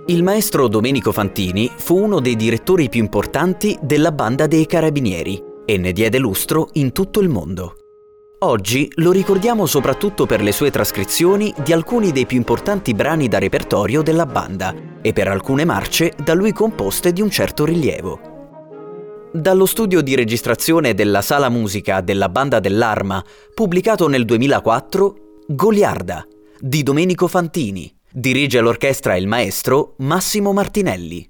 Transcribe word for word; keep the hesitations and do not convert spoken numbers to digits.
Il maestro Domenico Fantini fu uno dei direttori più importanti della Banda dei Carabinieri e ne diede lustro in tutto il mondo. Oggi lo ricordiamo soprattutto per le sue trascrizioni di alcuni dei più importanti brani da repertorio della banda e per alcune marce da lui composte di un certo rilievo. Dallo studio di registrazione della Sala Musica della Banda dell'Arma, pubblicato nel duemilaquattro, Goliarda, di Domenico Fantini. Dirige l'orchestra il maestro Massimo Martinelli.